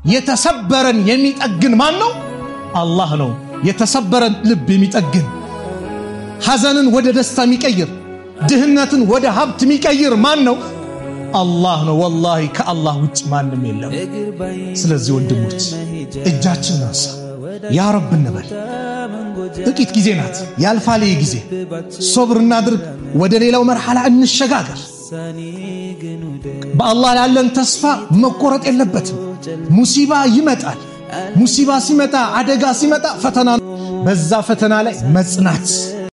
የተሰበረን የሚጠግን ማን ነው አላህ ነው የተሰበረን ልብ የሚጠግን ሐዘንን ወደ ደስታ የሚቀይር ድህነትን ወደ ሀብት የሚቀይር ማን ነው አላህ ነው ወላሂ ከአላህ ውጭ ማንም የለም ስለዚህ ወንድሞች እጃችን ናሳ ያ ረብ እንበል ጥቂት ጊዜ ናት ያልፋል ጊዜ ሶብር እናድርግ ወደ ሌላው መርሐላ እንሸጋገር በአላህ ያለን ተስፋ መቆረጥ የለበትም ሙሲባ ይመጣል ሙሲባ ሲመጣ አደጋ ሲመጣ ፈተና በዛ ፈተና ላይ መጽናት